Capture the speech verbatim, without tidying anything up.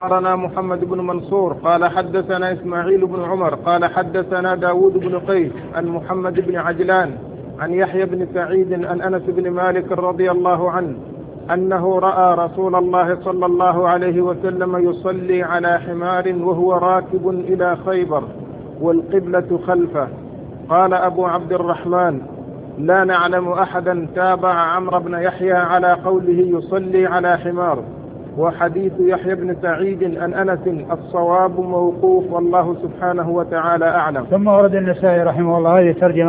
أخبرنا محمد بن منصور قال حدثنا إسماعيل بن عمر قال حدثنا داود بن قيس عن محمد بن عجلان عن يحيى بن سعيد عن أنس بن مالك رضي الله عنه أنه رأى رسول الله صلى الله عليه وسلم يصلي على حمار وهو راكب إلى خيبر والقبلة خلفه. قال أبو عبد الرحمن: لا نعلم أحدا تابع عمرو بن يحيى على قوله يصلي على حمار. وحديث يحيى بن سعيد عن أنس الصواب موقوف والله سبحانه وتعالى أعلم. ثم ورد النسائي رحمه الله هذه ترجمة